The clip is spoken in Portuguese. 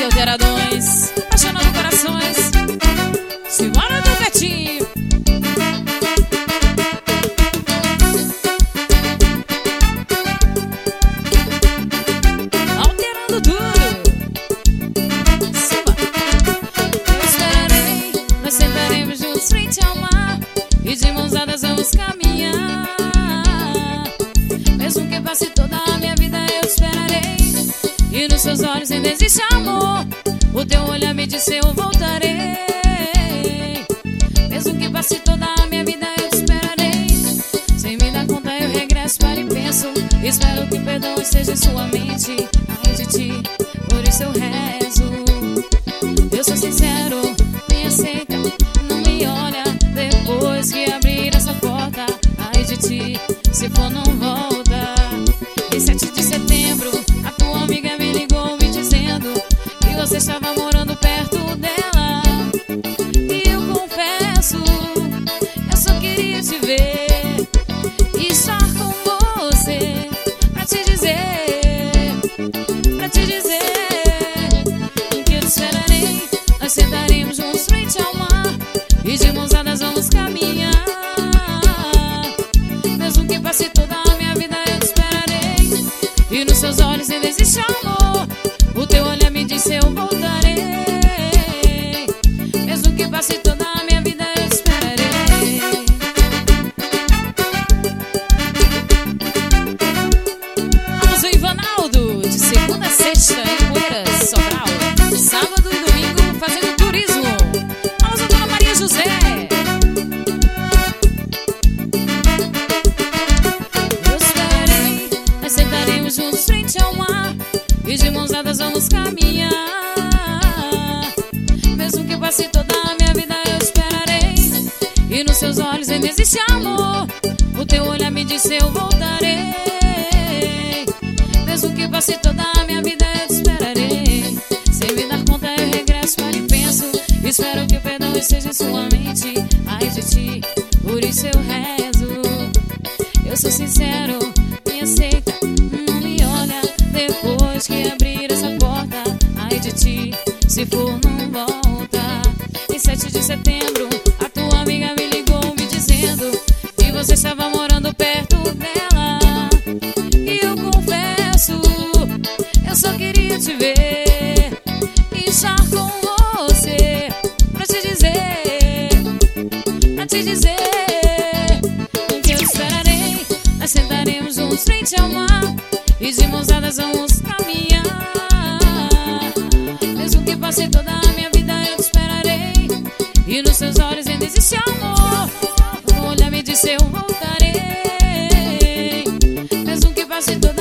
Alteradões, apaixonando corações. Simbora do Betinho. Alterando tudo. Simbora. Eu esperarei, nós sentaremos juntos frente ao mar e de mãos dadas vamos caminhar. Mesmo que passe toda a minha vida eu esperarei, e nos seus olhos ainda existe amor. O teu olhar me disse eu voltarei. Mesmo que passe toda a minha vida eu te esperarei. Sem me dar conta eu regresso para e penso. Espero que o perdão esteja em sua mente. Ai de ti, por isso eu rezo. Eu sou sincero, me aceita, não me olha. Depois que abrir essa porta, ai de ti, se for não volta. Em 7 de setembro a tua amiga me ligou me dizendo que você estava morando perto dela. E eu confesso, eu só queria te ver e estar com você, pra te dizer que eu te esperarei. Nós sentaremos juntos frente ao mar e de mãos dadas vamos caminhar. Mesmo que passe toda a minha vida eu te esperarei, e nos seus olhos ainda existe amor. O teu olhar me disse eu voltarei. Mesmo que passe toda a minha vida eu te esperarei. Vamos ver Ivanaldo, de segunda a sexta em Poeiras, Sobral. Sábado e domingo fazendo turismo. Vamos a Dona Maria José. Eu esperarei, nós sentaremos juntos frente ao mar e de mãos dadas vamos caminhar. Mesmo que passe toda a minha vida eu esperarei, e nos seus olhos ainda existe amor. O teu olhar me disse eu voltarei. Mesmo que passe toda a minha vida eu te esperarei. Sem me dar conta eu regresso para e penso. Espero que o perdão esteja em sua mente. Ai de ti, por isso eu rezo. Eu sou sincero, me aceita, não me olha. Depois que abrir essa porta, ai de ti, se for não volta. Em 7 de setembro a tua amiga me ligou me dizendo que você estava morando perto dela. E eu confesso, eu só queria te ver e estar com você, pra te dizer que eu te esperarei. Nós sentaremos juntos frente ao mar e de mãos dadas vamos caminhar. Mesmo que passe toda a minha vida eu te esperarei, e nos seus olhos ainda existe amor. O olhar me disse eu voltarei. Mesmo que passe toda